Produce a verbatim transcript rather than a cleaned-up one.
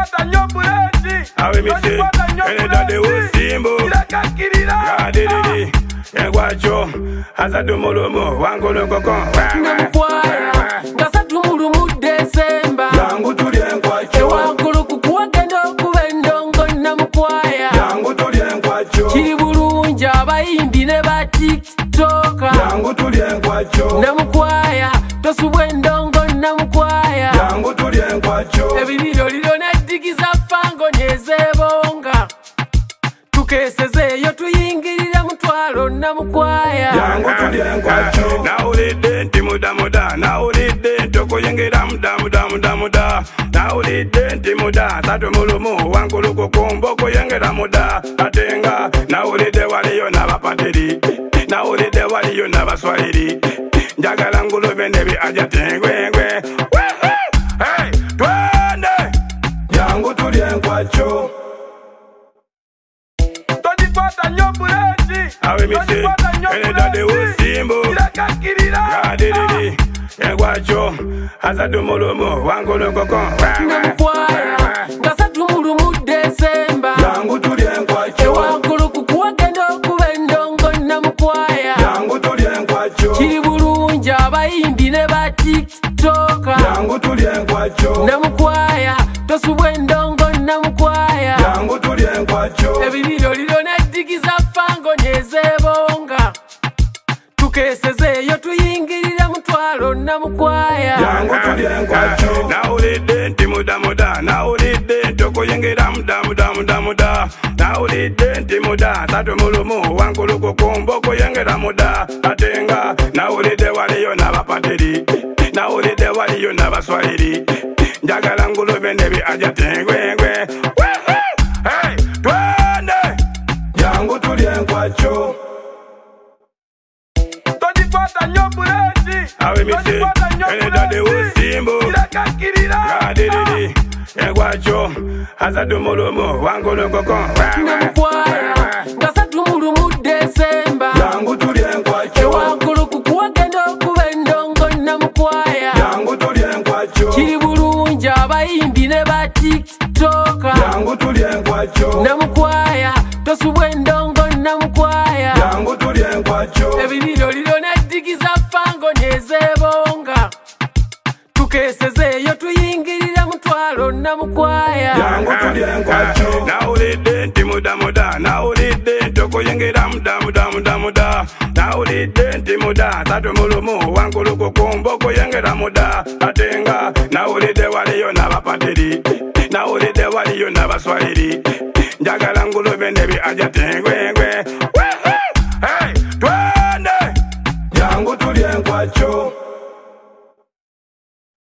Awe misi, ene dade usimbo Gadididi, engwacho Hazadu mulumu, wangulu koko Namukwaya, ngasatu mulumu Desemba Yangu tuli engwacho Wangulu kukuwa gendo kubendongo namukwaya Yangu tuli engwacho Kiri bulunja abayimbi ne ba TikToka Yangu tuli engwacho Namukwaya, tosubwe endongo namukwaya Yangu tuli engwacho Ebibiro lilo nedigiza fango nezebonga Tukesezeyo tuyingirira mutwalo namukwaya Yangu tuli engwacho Naulide nti muda muda Naulide ntokuyingira muda muda muda muda Naulide nti muda Satu mulumu wangulu kukumbo kuyingira muda Atenga Naulide waliyo n'abapatiri Naulide waliyo n'abaswahili Njagala ngulube nebi aja tengwengwe Hey, twende Yangu tuli engwacho Awe misi, ene dade usimbo Gadididi, engwacho Hazadu mulumu, wangulu koko Namukwaya, ngasatu mulumu Desemba Yangu tuli engwacho Wangulu kukuwa gendo kubendongo namukwaya Yangu tuli engwacho Kiri bulunja abayimbi ne ba TikToka Yangu tuli engwacho Namukwaya, tosubwe endongo namukwaya Yangu tuli engwacho Ebibiro lilo nedigiza fango nezebonga Tukesezeyo tuyingirira mutwalo namukwaya Yangu tuli engwacho Naulide nti muda muda Naulide ntokuyingira muda muda muda muda Naulide nti muda Satu mulumu wangulu kukumbo kuyingira muda Atenga Naulide waliyo n'abapatiri Naulide waliyo n'abaswahili Njagala ngulube nebi aja tengwengwe Hey, twende Yangu tuli engwacho Awe misi, ene dade usimbo Gadididi, engwacho Hazadu mulumu, wangulu koko Namukwaya, ngasatu mulumu Desemba Yangu tuli engwacho Wangulu kukuwa gendo kubendongo namukwaya Yangu tuli engwacho Kiri bulunja abayimbi ne ba TikToka Yangu tuli engwacho Namukwaya, tosubwe endongo namukwaya Yangu tuli engwacho Ebibiro lilo nedigiza fango nezebonga Tukesezeyo tuyingirira mutwalo namukwaya Yangu tuli engwacho Naulide nti muda muda Naulide ntokuyingira muda muda muda muda Naulide nti muda Satu mulumu wangulu kukumbo kuyingira muda Atenga Naulide waliyo n'abapatiri Naulide waliyo n'abaswahili Njagala ngulube nebi aja tengwengwe Hey, twende Yangu tuli engwacho